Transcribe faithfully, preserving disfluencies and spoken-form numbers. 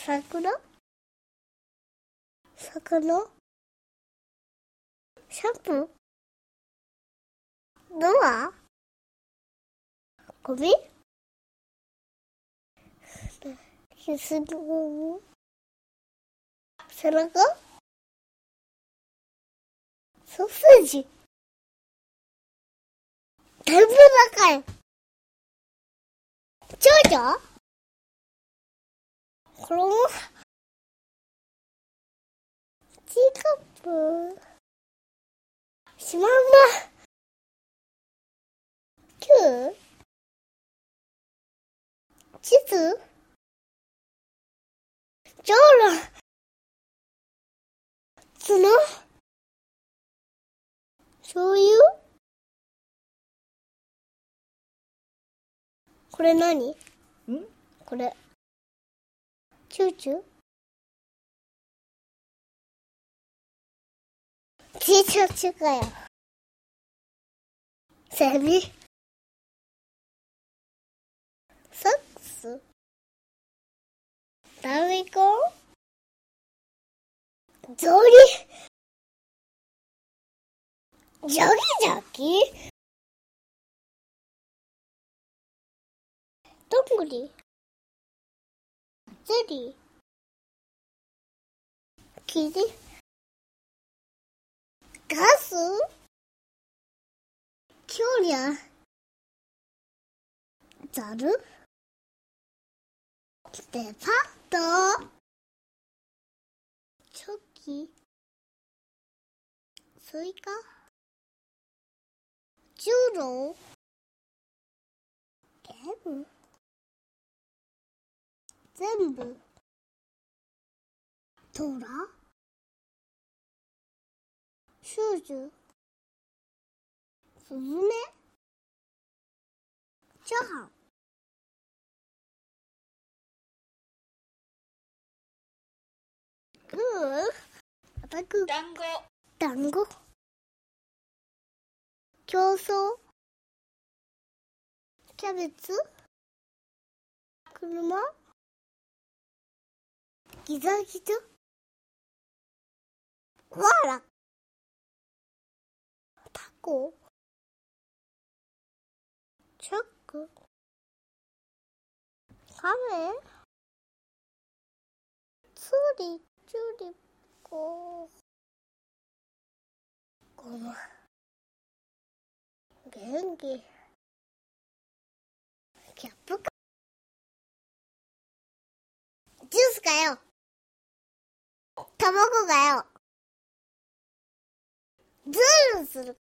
桜魚シャンプードアゴミひすの背中ソーセージ天ぷらかいちょうちょ衣ティーカップしまうまキュー地図じょうろ角醤油これ何？ん？これチューチューチーチューチューかよセミサックスダミコゾリジャギジャギどんぐりゼリーキリガスキョリャザルデパートチョキスイカジュロゲーム全部トラシューズスズメチャーハングーアタック団子団子競争キャベツ車ギザギザコアラタコチャックカメツリチューリップゴマ元気キャップかジュースかよ卵かよズルする